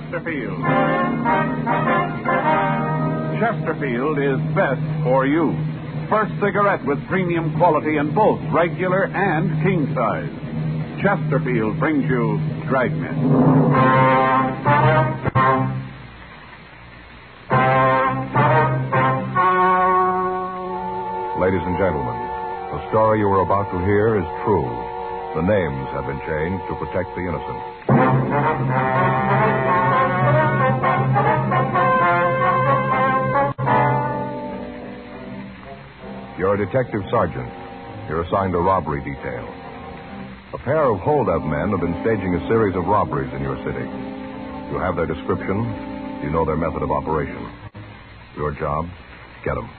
Chesterfield. Chesterfield is best for you. First cigarette with premium quality in both regular and king size. Chesterfield brings you Dragnet. Ladies and gentlemen, the story you are about to hear is true. The names have been changed to protect the innocent. You're a detective sergeant. You're assigned a robbery detail. A pair of hold-up men have been staging a series of robberies in your city. You have their description. You know their method of operation. Your job, get them.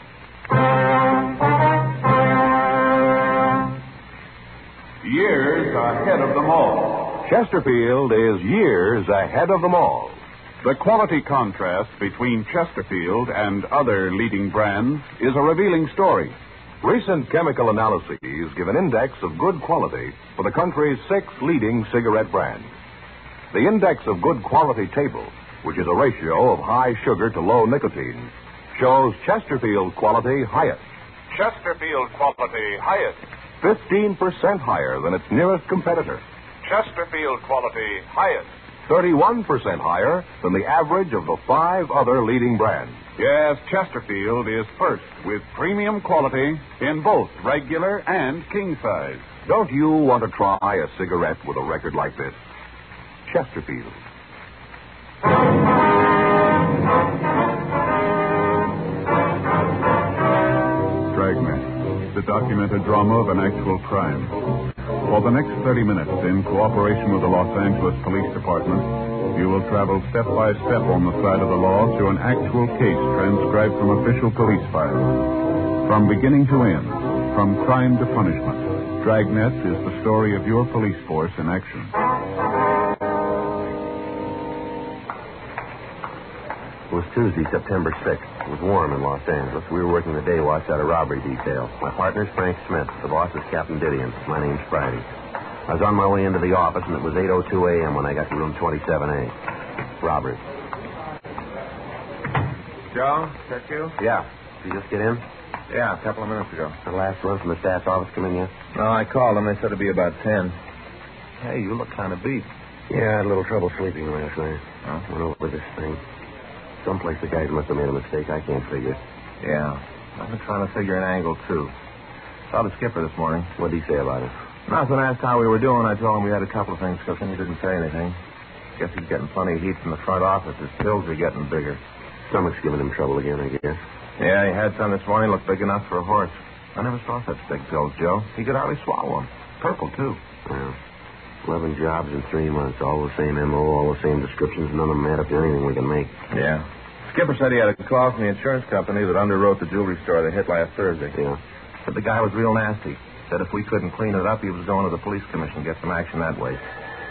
Years ahead of them all. Chesterfield is years ahead of them all. The quality contrast between Chesterfield and other leading brands is a revealing story. Recent chemical analyses give an index of good quality for the country's 6 leading cigarette brands. The index of good quality table, which is a ratio of high sugar to low nicotine, shows Chesterfield quality highest. Chesterfield quality highest. 15% higher than its nearest competitor. Chesterfield quality highest. 31% higher than the average of the 5 other leading brands. Yes, Chesterfield is first with premium quality in both regular and king size. Don't you want to try a cigarette with a record like this? Chesterfield. Dragnet, the documented drama of an actual crime. For the next 30 minutes, in cooperation with the Los Angeles Police Department, you will travel step by step on the side of the law through an actual case transcribed from official police files. From beginning to end, from crime to punishment, Dragnet is the story of your police force in action. It was Tuesday, September 6th. It was warm in Los Angeles. We were working the day watch at a robbery detail. My partner's Frank Smith. The boss is Captain Didion. My name's Friday. I was on my way into the office, and it was 8:02 a.m. when I got to room 27A. Robbery. Joe, is that you? Yeah. Did you just get in? Yeah, a couple of minutes ago. The last one from the staff's office come in yet? No, I called them. They said it'd be about 10. Hey, you look kind of beat. Yeah, I had a little trouble sleeping last night. Huh? Went over this thing. Someplace the guys must have made a mistake. I can't figure. Yeah. I've been trying to figure an angle, too. Saw the skipper this morning. What'd he say about it? Nothing. Asked how we were doing. I told him we had a couple of things cooking. He didn't say anything. Guess he's getting plenty of heat from the front office. His pills are getting bigger. Stomach's giving him trouble again, I guess. Yeah, he had some this morning. Looked big enough for a horse. I never saw such big pills, Joe. He could hardly swallow them. Purple, too. Well, 11 jobs in 3 months. All the same M.O., all the same descriptions. None of them add up to anything we can make. Yeah. Skipper said he had a call from the insurance company that underwrote the jewelry store they hit last Thursday. Yeah. Said the guy was real nasty. Said if we couldn't clean it up, he was going to the police commission, get some action that way.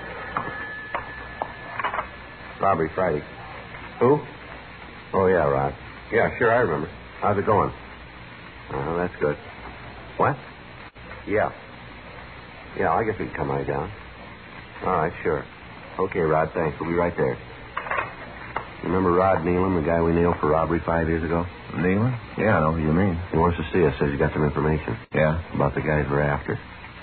Robbery Friday. Who? Oh, yeah, Rod. Yeah, sure, I remember. How's it going? Oh, that's good. What? Yeah. Yeah, I guess we can come right down. All right, sure. Okay, Rod, thanks. We'll be right there. Remember Rod Nealon, the guy we nailed for robbery 5 years ago? Nealon? Yeah, I know who you mean. He wants to see us. Says he got some information. Yeah? About the guys we're after.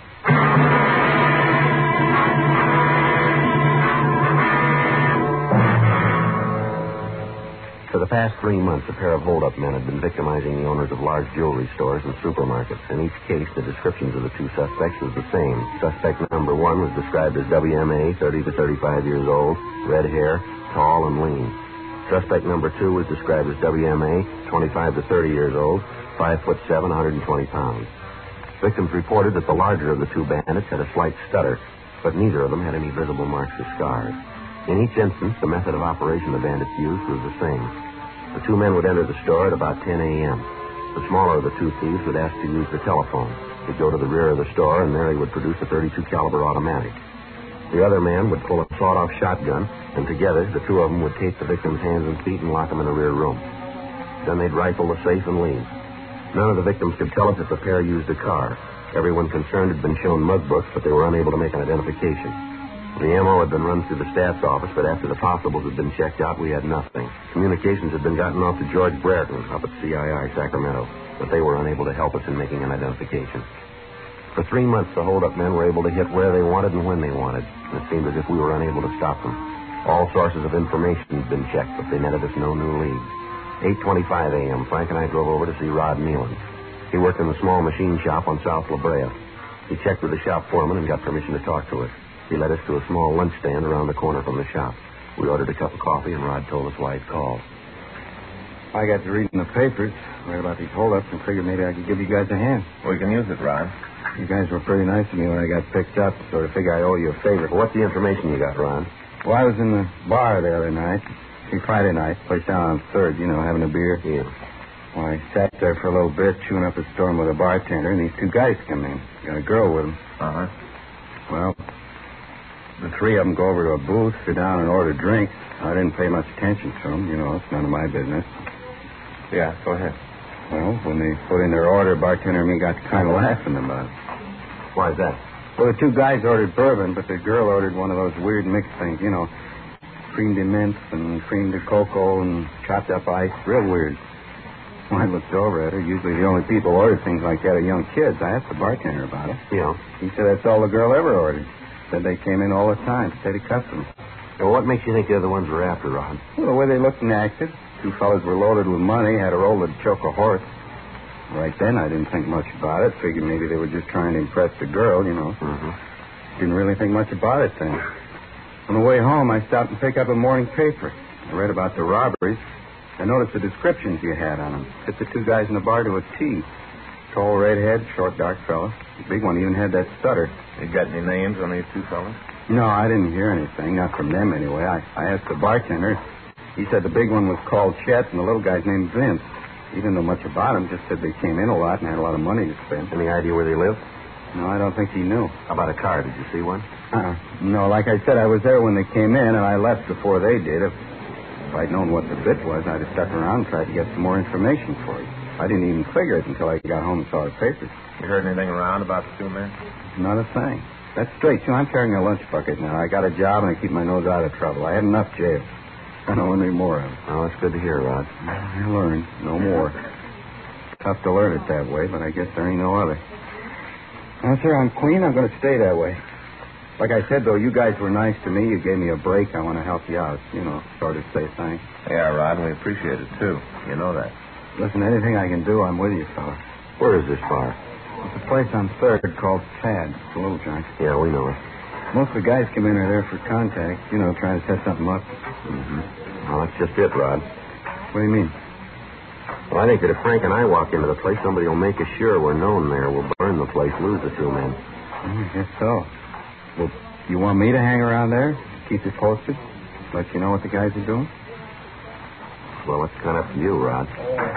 For the past 3 months, a pair of hold-up men had been victimizing the owners of large jewelry stores and supermarkets. In each case, the descriptions of the 2 suspects was the same. Suspect number 1 was described as WMA, 30 to 35 years old, red hair, tall and lean. Suspect number 2 was described as WMA, 25 to 30 years old, 5'7", 120 pounds. Victims reported that the larger of the 2 bandits had a slight stutter, but neither of them had any visible marks or scars. In each instance, the method of operation the bandits used was the same. The 2 men would enter the store at about 10 a.m. The smaller of the 2 thieves would ask to use the telephone. He'd go to the rear of the store, and there he would produce a .32 caliber automatic. The other man would pull a sawed-off shotgun, and together, the 2 of them would tape the victim's hands and feet and lock them in the rear room. Then they'd rifle the safe and leave. None of the victims could tell us if the pair used a car. Everyone concerned had been shown mug books, but they were unable to make an identification. The MO had been run through the staff's office, but after the possibles had been checked out, we had nothing. Communications had been gotten off to George Brereton up at CII, Sacramento, but they were unable to help us in making an identification. For 3 months, the hold-up men were able to hit where they wanted and when they wanted. It seemed as if we were unable to stop them. All sources of information had been checked, but they netted us no new leads. 8:25 a.m., Frank and I drove over to see Rod Nealon. He worked in the small machine shop on South La Brea. He checked with the shop foreman and got permission to talk to us. He led us to a small lunch stand around the corner from the shop. We ordered a cup of coffee, and Rod told us why he'd called. I got to reading the papers, read about these holdups, and figured maybe I could give you guys a hand. We can use it, Rod. You guys were pretty nice to me when I got picked up, so I figure I owe you a favor. Well, what's the information you got, Ron? Well, I was in the bar the other night. Friday night, place down on 3rd, having a beer. Yeah. Well, I sat there for a little bit, chewing up a storm with a bartender, and these 2 guys come in. Got a girl with them. Uh-huh. Well, the 3 of them go over to a booth, sit down, and order drinks. I didn't pay much attention to them. It's none of my business. Yeah, go ahead. Well, when they put in their order, bartender and me got kind of laughing about it. Why is that? Well, the 2 guys ordered bourbon, but the girl ordered one of those weird mixed things, cream de mint and cream de cocoa and chopped up ice. Real weird. When I looked over at her, usually the only people who order things like that are young kids. I asked the bartender about it. Yeah. He said that's all the girl ever ordered. Said they came in all the time, steady customers. Well, what makes you think the other ones were after, Ron? Well, the way they looked and acted. 2 fellas were loaded with money, had a roll to choke a horse. Right then, I didn't think much about it. Figured maybe they were just trying to impress the girl, Mm-hmm. Didn't really think much about it then. On the way home, I stopped and picked up a morning paper. I read about the robberies. I noticed the descriptions you had on them. Fit the 2 guys in the bar to a T. Tall, redhead, short, dark fella. The big one even had that stutter. You got any names on these 2 fellas? No, I didn't hear anything. Not from them, anyway. I asked the bartender. He said the big one was called Chet, and the little guy's named Vince. He didn't know much about him, just said they came in a lot and had a lot of money to spend. Any idea where they live? No, I don't think he knew. How about a car? Did you see one? No, like I said, I was there when they came in, and I left before they did. If I'd known what the bit was, I'd have stuck around and tried to get some more information for you. I didn't even figure it until I got home and saw the papers. You heard anything around about the 2 men? Not a thing. That's straight. I'm carrying a lunch bucket now. I got a job, and I keep my nose out of trouble. I had enough jail. I don't want any more of it. Oh, that's good to hear, Rod. I learned. No more. Tough to learn it that way, but I guess there ain't no other. Now, sir, I'm clean. I'm going to stay that way. Like I said, though, you guys were nice to me. You gave me a break. I want to help you out. Sort of say thanks. Yeah, Rod, we appreciate it, too. You know that. Listen, anything I can do, I'm with you, fella. Where is this bar? It's a place on 3rd called Tad. It's a little joint. Yeah, we know it. Most of the guys come in are there for contact, trying to set something up. Mm-hmm. Well, that's just it, Rod. What do you mean? Well, I think that if Frank and I walk into the place, somebody will make us sure we're known there. We'll burn the place, lose the 2 men. I guess so. Well, you want me to hang around there? Keep you posted? Let you know what the guys are doing? Well, it's kind of up to you, Rod.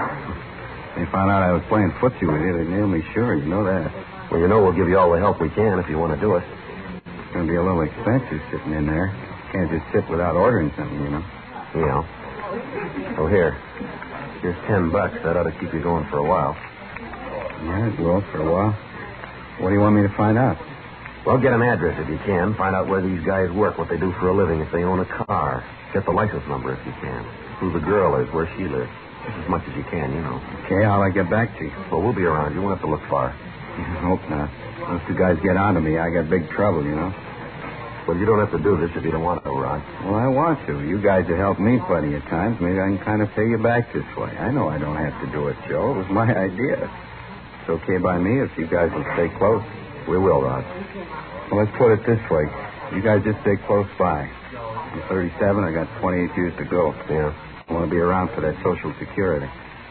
They found out I was playing footsie with you. They nailed me sure. You know that. Well, we'll give you all the help we can if you want to do it. It's going to be a little expensive sitting in there. Can't just sit without ordering something, Yeah. Oh, here. Here's $10. That ought to keep you going for a while. Yeah, it will for a while. What do you want me to find out? Well, get an address if you can. Find out where these guys work, what they do for a living, if they own a car. Get the license number if you can. Who the girl is, where she lives. Just as much as you can, Okay, how'll I get back to you? Well, we'll be around. You won't have to look far. I hope not. Those 2 guys get onto me, I got big trouble, Well, you don't have to do this if you don't want to, Rod. Well, I want to. You guys have helped me plenty of times. Maybe I can kind of pay you back this way. I know I don't have to do it, Joe. It was my idea. It's okay by me if you guys will stay close. We will, Rod. Well, let's put it this way. You guys just stay close by. I'm 37. I got 28 years to go. Yeah. I want to be around for that Social Security.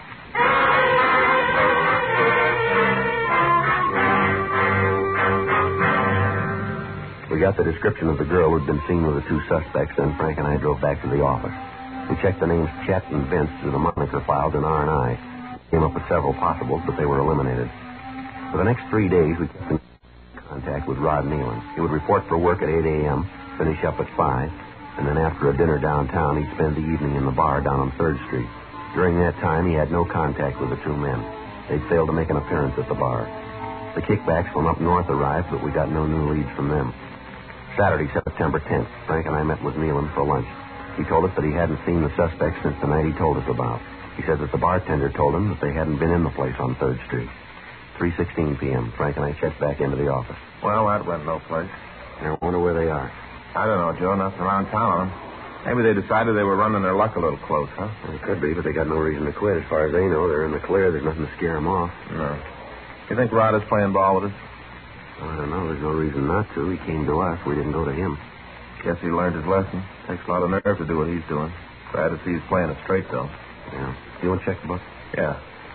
We got the description of the girl who'd been seen with the 2 suspects, and Frank and I drove back to the office. We checked the names Chet and Vince through the moniker files in R&I. Came up with several possibles, but they were eliminated. For the next 3 days, we kept in contact with Rod Nealon. He would report for work at 8 a.m., finish up at 5, and then after a dinner downtown, he'd spend the evening in the bar down on 3rd Street. During that time, he had no contact with the 2 men. They'd failed to make an appearance at the bar. The kickbacks from up north arrived, but we got no new leads from them. Saturday, September 10th. Frank and I met with Nealon for lunch. He told us that he hadn't seen the suspect since the night he told us about. He said that the bartender told him that they hadn't been in the place on 3rd Street. 3:16 p.m. Frank and I checked back into the office. Well, that went no place. I wonder where they are. I don't know, Joe. Nothing around town on them. Maybe they decided they were running their luck a little close, huh? Well, it could be, but they got no reason to quit. As far as they know, they're in the clear. There's nothing to scare them off. No. You think Rod is playing ball with us? Well, I don't know. There's no reason not to. He came to us. We didn't go to him. Guess he learned his lesson. Takes a lot of nerve to do what he's doing. Glad to see he's playing it straight, though. Yeah. You want to check the book? Yeah.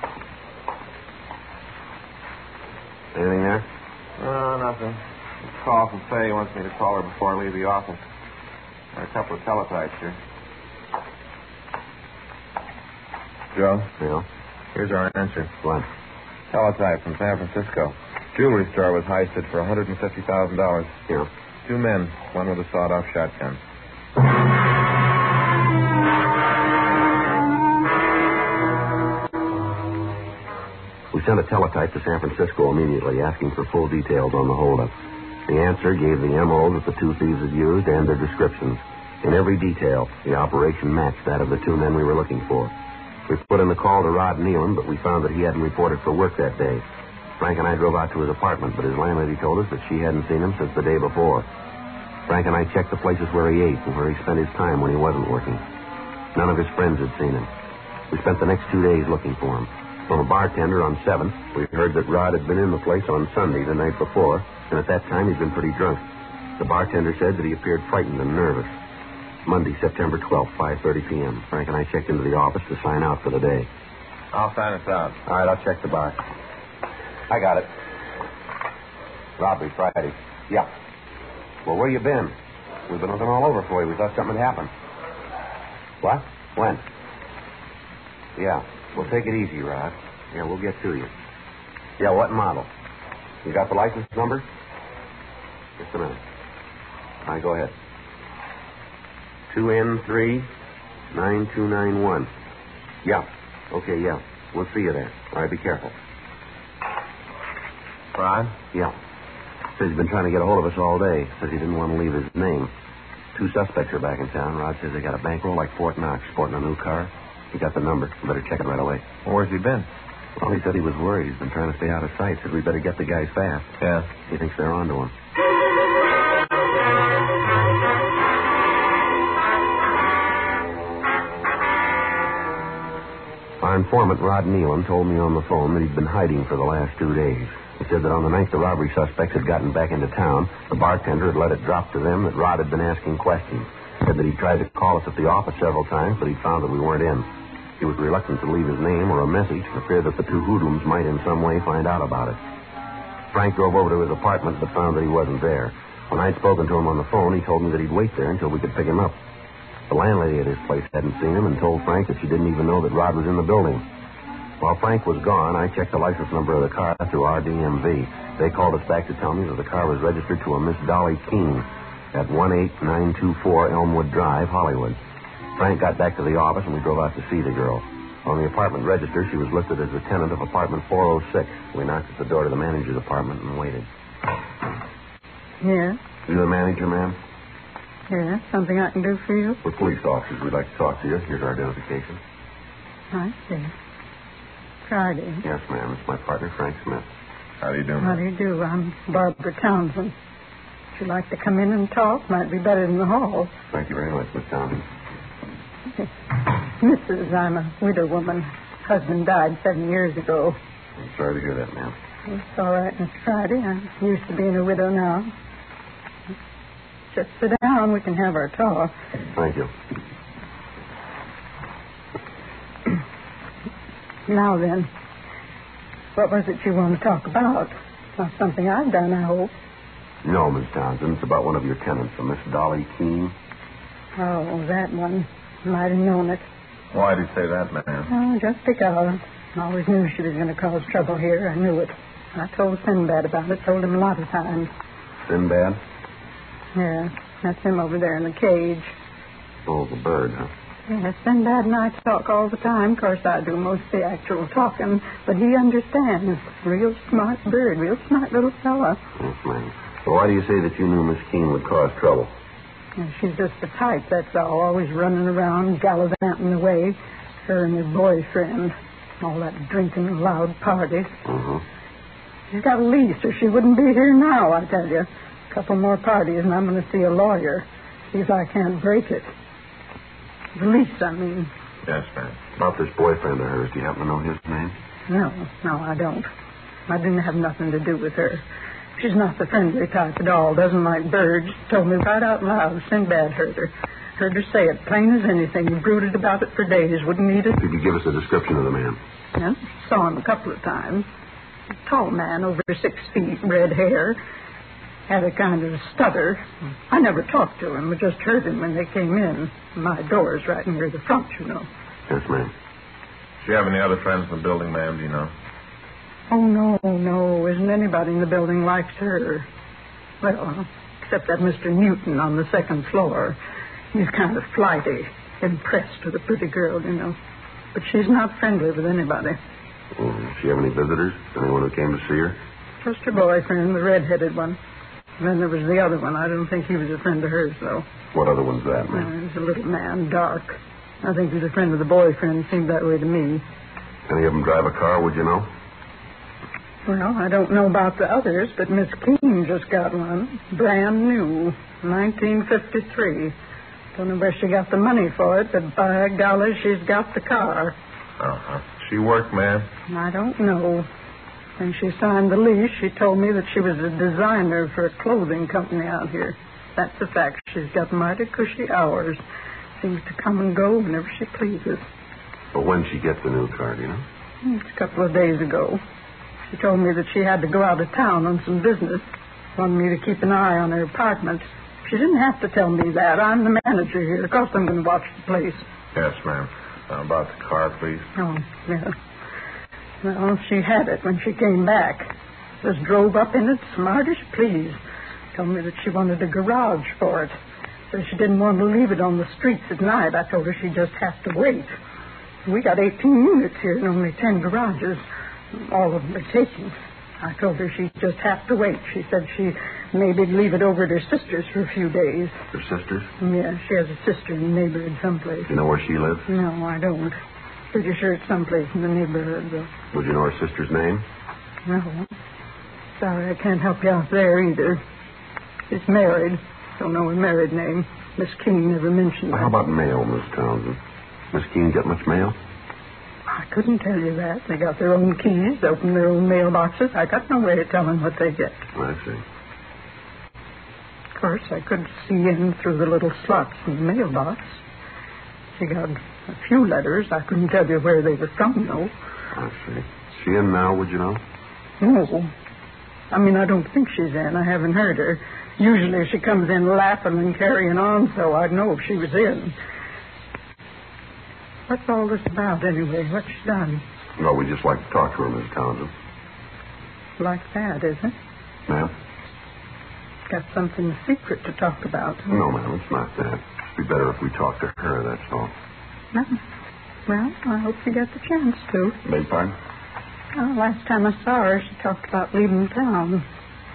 Anything there? Nothing. Just call from Faye. He wants me to call her before I leave the office. There are a couple of teletypes here. Joe? Yeah. Here's our answer. What? Teletype from San Francisco. Jewelry store was heisted for $150,000. Yeah. 2 men, one with a sawed-off shotgun. We sent a teletype to San Francisco immediately, asking for full details on the holdup. The answer gave the M.O. that the 2 thieves had used and their descriptions. In every detail, the operation matched that of the 2 men we were looking for. We put in the call to Rod Nealon, but we found that he hadn't reported for work that day. Frank and I drove out to his apartment, but his landlady told us that she hadn't seen him since the day before. Frank and I checked the places where he ate and where he spent his time when he wasn't working. None of his friends had seen him. We spent the next 2 days looking for him. From a bartender on 7th, we heard that Rod had been in the place on Sunday, the night before, and at that time he'd been pretty drunk. The bartender said that he appeared frightened and nervous. Monday, September 12th, 5:30 p.m. Frank and I checked into the office to sign out for the day. I'll sign us out. All right, I'll check the box. I got it. Robbery Friday. Yeah. Well, where you been? We've been looking all over for you. We thought something had happened. What? When? Yeah. Well, take it easy, Rod. Yeah, we'll get to you. Yeah, what model? You got the license number? Just a minute. All right, go ahead. 2N3-9291. Yeah. Okay, yeah. We'll see you there. All right, be careful. Rod? Yeah. Says he's been trying to get a hold of us all day. Says he didn't want to leave his name. 2 suspects are back in town. Rod says they got a bankroll like Fort Knox, sporting a new car. He got the number. We better check it right away. Well, where's he been? Well, he said he was worried. He's been trying to stay out of sight. Said we better get the guys fast. Yeah. He thinks they're onto him. Our informant, Rod Nealon, told me on the phone that he'd been hiding for the last 2 days. He said that on the night the robbery suspects had gotten back into town, the bartender had let it drop to them that Rod had been asking questions. Said that he tried to call us at the office several times, but he found that we weren't in. He was reluctant to leave his name or a message for fear that the 2 hoodlums might in some way find out about it. Frank drove over to his apartment but found that he wasn't there. When I'd spoken to him on the phone, he told me that he'd wait there until we could pick him up. The landlady at his place hadn't seen him and told Frank that she didn't even know that Rod was in the building. While Frank was gone, I checked the license number of the car through RDMV. They called us back to tell me that the car was registered to a Miss Dolly Keene at 18924 Elmwood Drive, Hollywood. Frank got back to the office and we drove out to see the girl. On the apartment register, she was listed as a tenant of apartment 406. We knocked at the door to the manager's apartment and waited. Yeah? You the manager, ma'am? Yeah, something I can do for you? We're police officers. We'd like to talk to you. Here's our identification. I see. Friday. Yes, ma'am. It's my partner, Frank Smith. How do you do, How do you do? I'm Barbara Townsend. Would you like to come in and talk? Might be better in the hall. Thank you very much, Miss Townsend. Mrs., I'm a widow woman. Husband died 7 years ago. I'm sorry to hear that, ma'am. It's all right, Miss Friday. I'm used to being a widow now. Just sit down. We can have our talk. Thank you. Now then, what was it you want to talk about? Not something I've done, I hope. No, Miss Townsend. It's about one of your tenants, a Miss Dolly Keene. Oh, that one. Might have known it. Why'd he say that, ma'am? Oh, just because. I always knew she was going to cause trouble here. I knew it. I told Sinbad about it. Told him a lot of times. Sinbad? Yeah, that's him over there in the cage. Oh, the bird, huh? Yeah, Sinbad and I talk all the time. Of course, I do most of the actual talking, but he understands. Real smart bird, real smart little fella. Yes, ma'am. Well, why do you say that you knew Miss Keene would cause trouble? And she's just the type, that's all. Always running around, gallivanting away. Her and her boyfriend. All that drinking and loud parties. Mm-hmm. She's got a lease, or she wouldn't be here now, I tell you. A couple more parties, and I'm going to see a lawyer. See if I can't break it. The lease, I mean. Yes, ma'am. About this boyfriend of hers, do you happen to know his name? No, I don't. I didn't have nothing to do with her. She's not the friendly type at all. Doesn't like birds. Told me right out loud. Sinbad heard her. Heard her say it plain as anything. Brooded about it for days. Wouldn't eat it. Could you give us a description of the man? Yeah, saw him a couple of times. A tall man, over 6 feet, red hair. Had a kind of stutter. I never talked to him. I just heard him when they came in. My door's right near the front, you know. Yes, ma'am. Do you have any other friends in the building, ma'am? Do you know? Oh, no. Isn't anybody in the building likes her? Well, except that Mr. Newton on the second floor. He's kind of flighty, impressed with a pretty girl, you know. But she's not friendly with anybody. Does she have any visitors? Anyone who came to see her? Just her boyfriend, the red-headed one. And then there was the other one. I don't think he was a friend of hers, though. What other one's that, ma'am? He's a little man, dark. I think he's a friend of the boyfriend. Seemed that way to me. Any of them drive a car, would you know? Well, I don't know about the others, but Miss Keene just got one. Brand new. 1953. Don't know where she got the money for it, but by golly, she's got the car. Uh-huh. She worked, ma'am? I don't know. When she signed the lease, she told me that she was a designer for a clothing company out here. That's a fact. She's got mighty cushy hours. Seems to come and go whenever she pleases. But when she gets the new car, do you know? It's a couple of days ago. She told me that she had to go out of town on some business. Wanted me to keep an eye on her apartment. She didn't have to tell me that. I'm the manager here. Of course I'm going to watch the place. Yes, ma'am. About the car, please. Oh, yeah. Well, she had it when she came back. Just drove up in it, smart as you please. Told me that she wanted a garage for it. Said she didn't want to leave it on the streets at night. I told her she'd just have to wait. We got 18 units here and only 10 garages. All of them are taken. I told her she'd just have to wait. She said she maybe leave it over at her sister's for a few days. Her sister's? Yeah, she has a sister in the neighborhood someplace. You know where she lives? No, I don't. Pretty sure it's someplace in the neighborhood, though. Would you know her sister's name? No. Sorry, I can't help you out there either. She's married. Don't know her married name. Miss Keene never mentioned Well, that. how about mail, Miss Townsend? Miss Keene get much mail? I couldn't tell you that. They got their own keys, open their own mailboxes. I got no way of telling what they get. I see. Of course, I could see in through the little slots in the mailbox. She got a few letters. I couldn't tell you where they were from, though. I see. Is she in now, would you know? No. I mean, I don't think she's in. I haven't heard her. Usually she comes in laughing and carrying on, so I'd know if she was in. What's all this about, anyway? What's she done? Well, we'd just like to talk to her, Miss Townsend. Like that, is it? Ma'am? Got something secret to talk about. No, ma'am, it's not that. It'd be better if we talked to her, that's all. No. Well, I hope you get the chance to. Beg pardon? Well, last time I saw her, she talked about leaving town.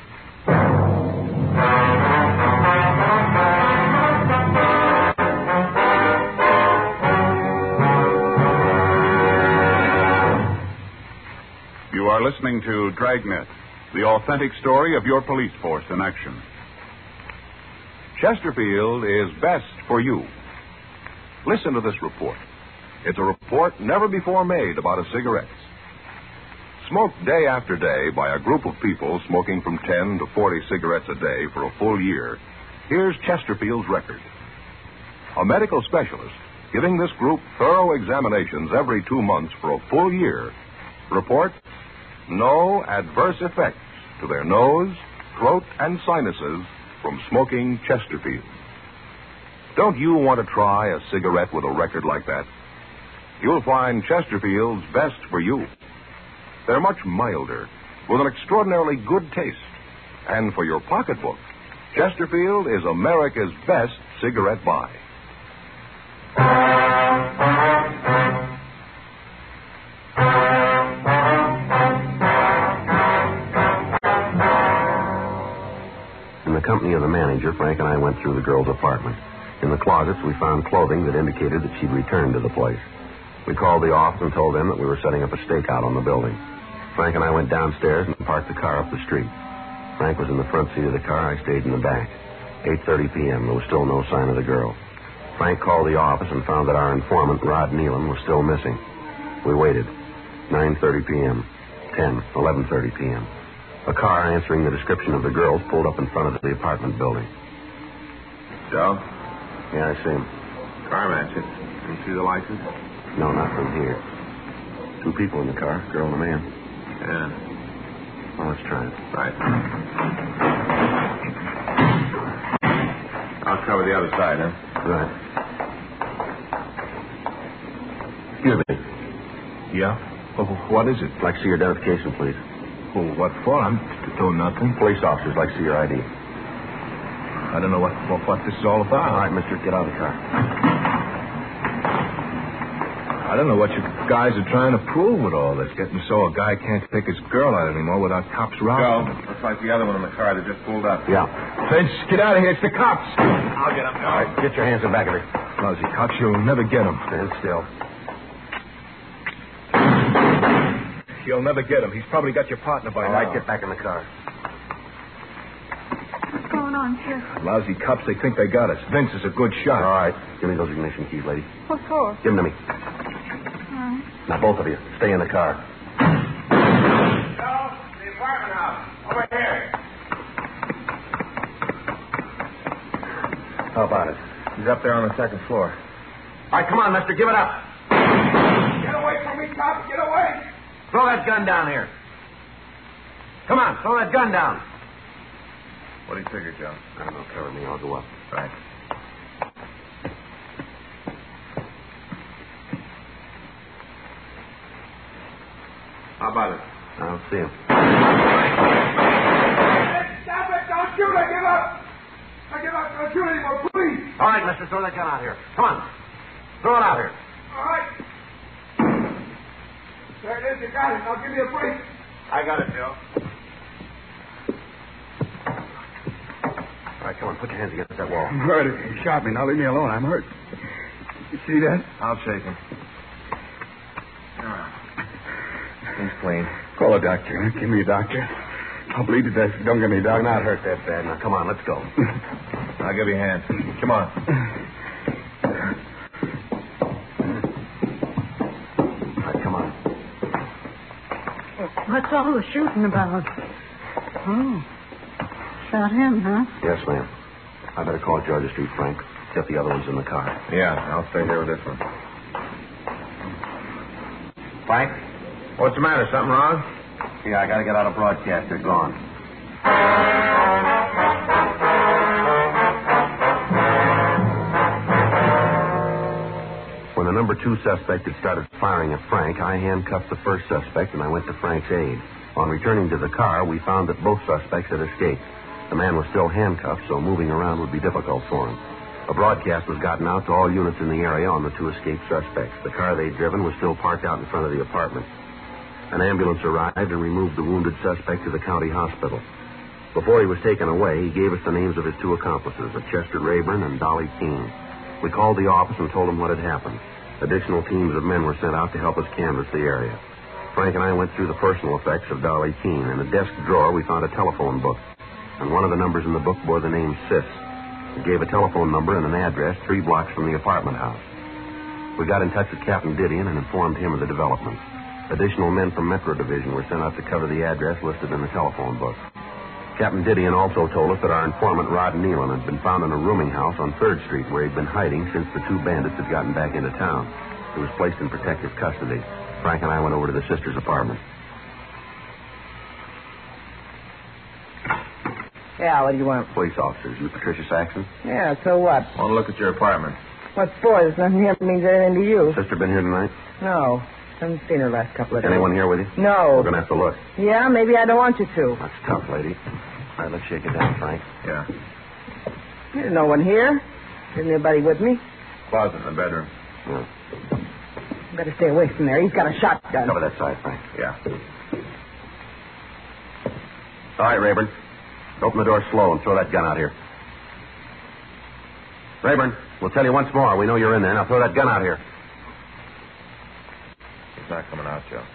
You are listening to Dragnet, the authentic story of your police force in action. Chesterfield is best for you. Listen to this report. It's a report never before made about a cigarette. Smoked day after day by a group of people smoking from 10 to 40 cigarettes a day for a full year, here's Chesterfield's record. A medical specialist, giving this group thorough examinations every 2 months for a full year, reports no adverse effects to their nose, throat, and sinuses from smoking Chesterfield. Don't you want to try a cigarette with a record like that? You'll find Chesterfield's best for you. They're much milder, with an extraordinarily good taste. And for your pocketbook, Chesterfield is America's best cigarette buy. company of the manager, Frank and I went through the girl's apartment. In the closets, we found clothing that indicated that she'd returned to the place. We called the office and told them that we were setting up a stakeout on the building. Frank and I went downstairs and parked the car up the street. Frank was in the front seat of the car. I stayed in the back. 8:30 p.m. There was still no sign of the girl. Frank called the office and found that our informant, Rod Nealon, was still missing. We waited. 9:30 p.m., 10, 11:30 p.m. A car answering the description of the girls pulled up in front of the apartment building. Joe? Yeah, I see him. Car matches. Can you see the license? No, not from here. 2 people in the car, girl and a man. Yeah. Well, let's try it. Right. I'll cover the other side, huh? Right. Excuse me. Yeah? What is it? I'd like to see your identification, please. Well, what for? I'm doing nothing. Police officers like to see your ID. I don't know what this is all about. All right, mister, get out of the car. I don't know what you guys are trying to prove with all this. Getting so a guy can't pick his girl out anymore without cops around. Joe, looks like the other one in the car that just pulled up. Yeah. Vince, get out of here. It's the cops. I'll get him. All right, get your hands in back of it. Lousy cops, you'll never get him. Stand still. You'll never get him. He's probably got your partner by All now. right, get back in the car. What's going on, Sheriff? Lousy cops, they think they got us. Vince is a good shot. All right, give me those ignition keys, lady. What for? Give them to me. All right. Now, both of you, stay in the car. Joe, the apartment house. Over here. How about it? He's up there on the second floor. All right, come on, mister, give it up. Get away from me, cop. Get away. Throw that gun down here. Come on, throw that gun down. What do you figure, Joe? I don't know, cover me. I'll go up. Right. How about it? I don't see him. Stop it. Don't shoot. I give up. I give up. Don't shoot anymore, please. All right, mister, throw that gun out here. Come on. Throw it out here. All right. There it is. You got it. Now give me a break. I got it, Joe. All right, come on, put your hands against that wall. I'm hurt. He shot me. Now leave me alone. I'm hurt. You see that? I'll shake him. He's clean. Call a doctor. Give me a doctor. I'll bleed to death. Don't give me a doctor. You're not hurt that bad. Now, come on, let's go. I'll give you a hand. Come on. All right, come on. What's all the shooting about? Oh. Shot him, huh? Yes, ma'am. I better call Georgia Street, Frank. Get the other ones in the car. Yeah, I'll stay here with this one. Frank? What's the matter? Something wrong? Yeah, I got to get out of broadcast. They're gone. When the number 2 suspect had started firing at Frank, I handcuffed the first suspect and I went to Frank's aid. On returning to the car, we found that both suspects had escaped. The man was still handcuffed, so moving around would be difficult for him. A broadcast was gotten out to all units in the area on the 2 escaped suspects. The car they'd driven was still parked out in front of the apartment. An ambulance arrived and removed the wounded suspect to the county hospital. Before he was taken away, he gave us the names of his 2 accomplices, of Chester Rayburn and Dolly Keene. We called the office and told them what had happened. Additional teams of men were sent out to help us canvass the area. Frank and I went through the personal effects of Dolly Keene. In a desk drawer, we found a telephone book. And one of the numbers in the book bore the name Sis. It gave a telephone number and an address 3 blocks from the apartment house. We got in touch with Captain Didion and informed him of the developments. Additional men from Metro Division were sent out to cover the address listed in the telephone book. Captain Didion also told us that our informant, Rod Nealon, had been found in a rooming house on 3rd Street where he'd been hiding since the 2 bandits had gotten back into town. He was placed in protective custody. Frank and I went over to the sister's apartment. Yeah, what do you want? Police officers. You Patricia Saxon? Yeah, so what? I want to look at your apartment. What for? There's nothing here that means anything to you. Sister been here tonight? No. Haven't seen her last couple of days. Anyone here with you? No. We're going to have to look. Yeah, maybe I don't want you to. That's tough, lady. All right, let's shake it down, Frank. Yeah. There's no one here. Isn't anybody with me? Closet in the bedroom. Yeah. Better stay away from there. He's got a shotgun. Cover that side, Frank. Yeah. All right, Rayburn. Open the door slow and throw that gun out here. Rayburn, we'll tell you once more. We know you're in there. Now throw that gun out here. He's not coming out, Joe.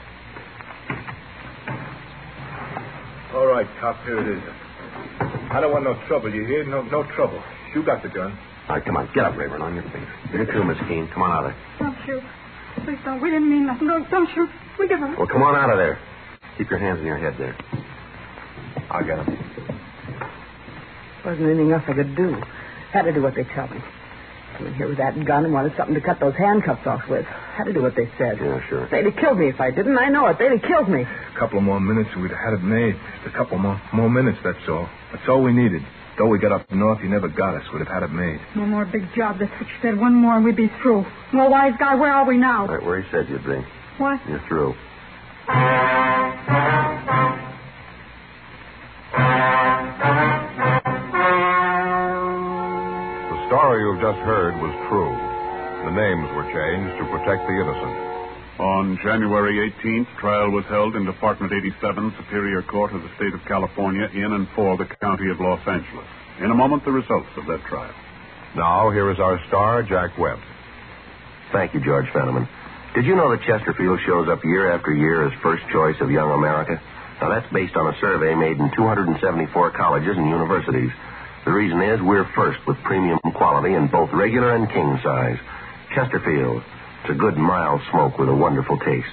All right, cop, here it is. I don't want no trouble, you hear? No trouble. You got the gun. All right, come on. Get up, Rayburn, on your feet. You too, Miss Keene. Come on out of there. Don't shoot. Please don't. We didn't mean nothing. Don't shoot. We give her. Well, come on out of there. Keep your hands in your head there. I'll get him. Wasn't anything else I could do. Had to do what they tell me. Come in here with that gun and wanted something to cut those handcuffs off with. Had to do what they said. Yeah, sure. They'd have killed me if I didn't. I know it. They'd have killed me. A couple more minutes and we'd have had it made. Just a couple more minutes, that's all. That's all we needed. Though we got up north, you never got us. We'd have had it made. No more big job. That's what you said. One more and we'd be through. Well, wise guy, where are we now? Right where he said you'd be. What? You're through. The story you've just heard was true. The names were changed to protect the innocent. On January 18th, trial was held in Department 87, Superior Court of the State of California, in and for the County of Los Angeles. In a moment, the results of that trial. Now, here is our star, Jack Webb. Thank you, George Fenneman. Did you know that Chesterfield shows up year after year as first choice of young America? Now, that's based on a survey made in 274 colleges and universities. The reason is we're first with premium quality in both regular and king size. Chesterfield. It's a good, mild smoke with a wonderful taste.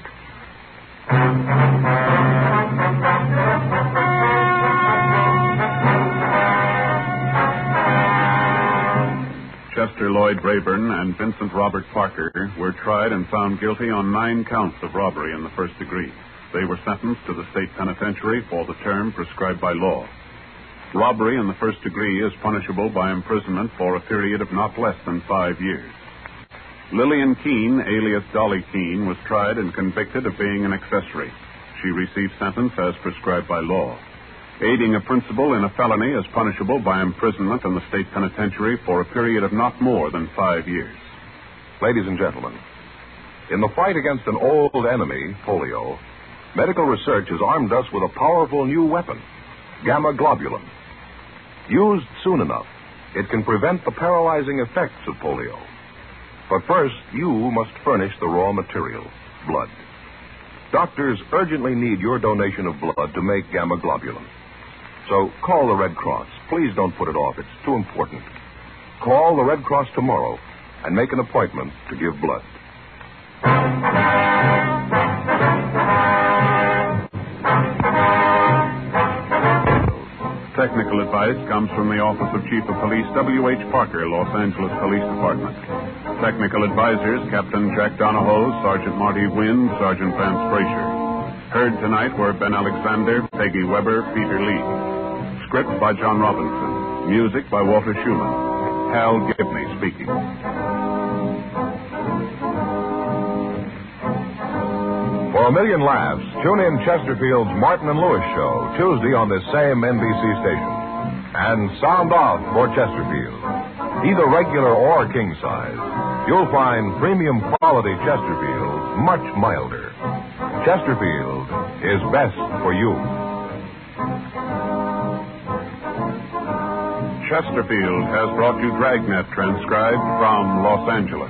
Chester Lloyd Rayburn and Vincent Robert Parker were tried and found guilty on 9 counts of robbery in the first degree. They were sentenced to the state penitentiary for the term prescribed by law. Robbery in the first degree is punishable by imprisonment for a period of not less than 5 years. Lillian Keene, alias Dolly Keene, was tried and convicted of being an accessory. She received sentence as prescribed by law. Aiding a principal in a felony is punishable by imprisonment in the state penitentiary for a period of not more than 5 years. Ladies and gentlemen, in the fight against an old enemy, polio, medical research has armed us with a powerful new weapon, gamma globulin. Used soon enough, it can prevent the paralyzing effects of polio. But first, you must furnish the raw material, blood. Doctors urgently need your donation of blood to make gamma globulin. So call the Red Cross. Please don't put it off. It's too important. Call the Red Cross tomorrow and make an appointment to give blood. Technical advice comes from the Office of Chief of Police W.H. Parker, Los Angeles Police Department. Technical advisors, Captain Jack Donahoe, Sergeant Marty Wynn, Sergeant Vance Frazier. Heard tonight were Ben Alexander, Peggy Weber, Peter Lee. Script by John Robinson. Music by Walter Schumann. Hal Gibney speaking. For a million laughs, tune in Chesterfield's Martin and Lewis show, Tuesday on this same NBC station. And sound off for Chesterfield. Either regular or king size, you'll find premium quality Chesterfield much milder. Chesterfield is best for you. Chesterfield has brought you Dragnet, transcribed from Los Angeles.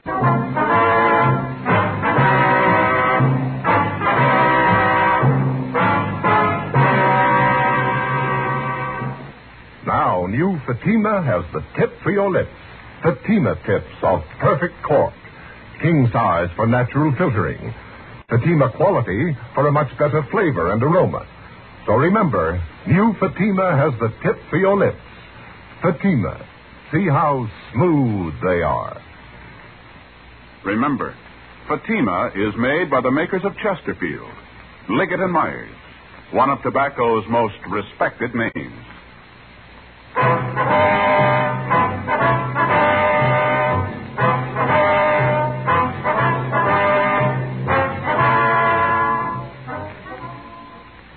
Now, new Fatima has the tip for your lips. Fatima tips of perfect cork. King size for natural filtering. Fatima quality for a much better flavor and aroma. So remember, new Fatima has the tip for your lips. Fatima. See how smooth they are. Remember, Fatima is made by the makers of Chesterfield, Liggett and Myers, one of tobacco's most respected names.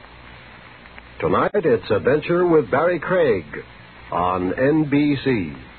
Tonight, it's Adventure with Barry Craig on NBC.